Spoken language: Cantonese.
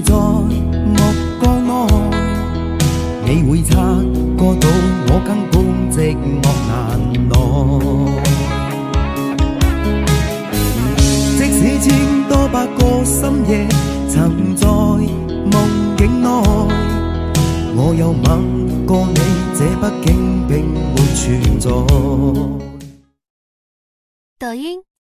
在目光內，你會察覺到我根本寂寞難耐。即使千多百個深夜曾在夢境內，我有吻過你，這畢竟並沒存在。 抖音